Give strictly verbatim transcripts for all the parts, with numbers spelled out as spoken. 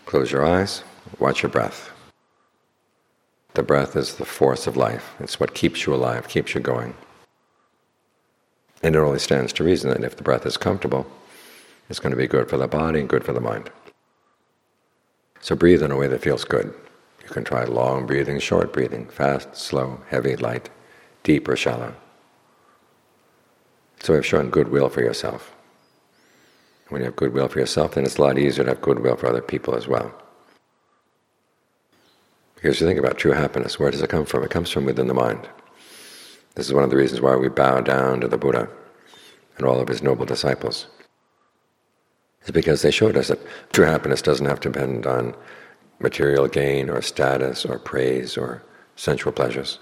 Close your eyes, watch your breath. The breath is the force of life. It's what keeps you alive, keeps you going. And it only stands to reason that if the breath is comfortable, it's going to be good for the body and good for the mind. So breathe in a way that feels good. You can try long breathing, short breathing, fast, slow, heavy, light, deep or shallow. So we've shown goodwill for yourself. When you have goodwill for yourself, then it's a lot easier to have goodwill for other people as well. Because you think about true happiness, where does it come from? It comes from within the mind. This is one of the reasons why we bow down to the Buddha and all of his noble disciples. It's because they showed us that true happiness doesn't have to depend on material gain or status or praise or sensual pleasures.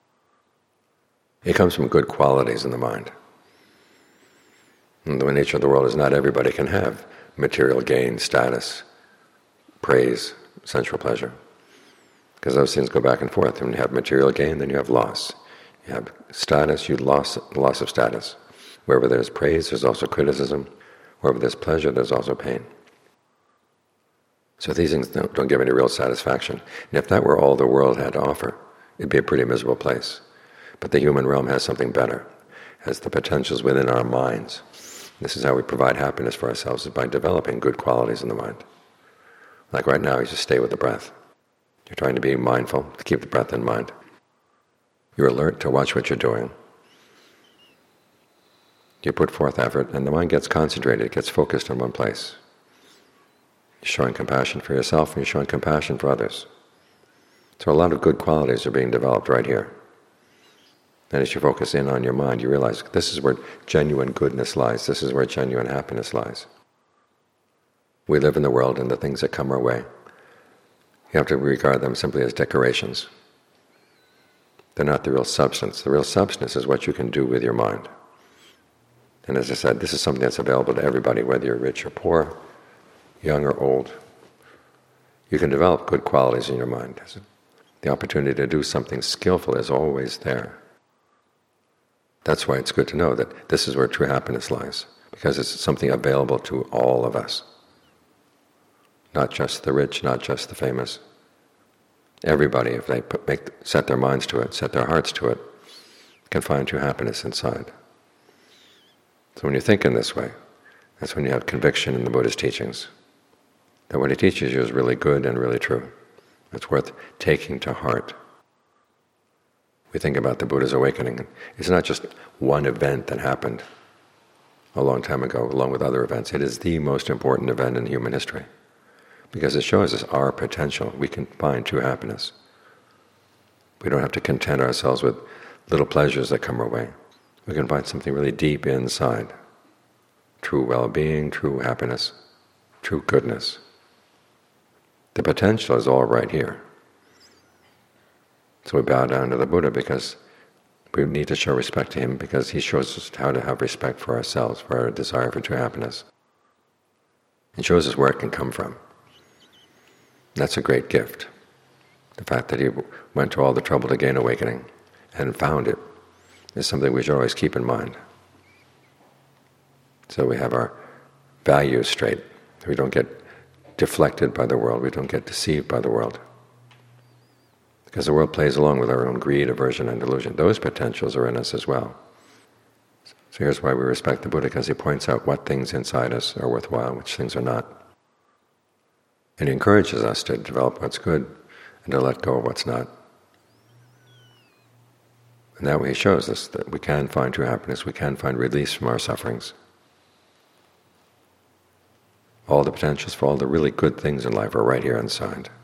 It comes from good qualities in the mind. And the nature of the world is not everybody can have material gain, status, praise, sensual pleasure. Because those things go back and forth. When you have material gain, then you have loss. You have status, you loss loss of status. Wherever there's praise, there's also criticism. Wherever there's pleasure, there's also pain. So these things don't, don't give any real satisfaction. And if that were all the world had to offer, it'd be a pretty miserable place. But the human realm has something better, has the potentials within our minds. This is how we provide happiness for ourselves, is by developing good qualities in the mind. Like right now, you just stay with the breath. You're trying to be mindful, to keep the breath in mind. You're alert to watch what you're doing. You put forth effort, and the mind gets concentrated, it gets focused in one place. You're showing compassion for yourself, and you're showing compassion for others. So a lot of good qualities are being developed right here. And as you focus in on your mind, you realize this is where genuine goodness lies, this is where genuine happiness lies. We live in the world, and the things that come our way, you have to regard them simply as decorations. They're not the real substance. The real substance is what you can do with your mind. And as I said, this is something that's available to everybody, whether you're rich or poor, young or old. You can develop good qualities in your mind. The opportunity to do something skillful is always there. That's why it's good to know that this is where true happiness lies, because it's something available to all of us. Not just the rich, not just the famous. Everybody, if they put, make, set their minds to it, set their hearts to it, can find true happiness inside. So when you think in this way, that's when you have conviction in the Buddha's teachings, that what he teaches you is really good and really true. It's worth taking to heart. We think about the Buddha's awakening. It's not just one event that happened a long time ago, along with other events. It is the most important event in human history, because it shows us our potential. We can find true happiness. We don't have to content ourselves with little pleasures that come our way. We can find something really deep inside. True well-being, true happiness, true goodness. The potential is all right here. So we bow down to the Buddha because we need to show respect to him, because he shows us how to have respect for ourselves, for our desire for true happiness. He shows us where it can come from. That's a great gift. The fact that he went to all the trouble to gain awakening and found it is something we should always keep in mind. So we have our values straight. We don't get deflected by the world. We don't get deceived by the world. Because the world plays along with our own greed, aversion, and delusion. Those potentials are in us as well. So here's why we respect the Buddha, because he points out what things inside us are worthwhile, which things are not. And he encourages us to develop what's good and to let go of what's not. And that way he shows us that we can find true happiness, we can find release from our sufferings. All the potentials for all the really good things in life are right here inside.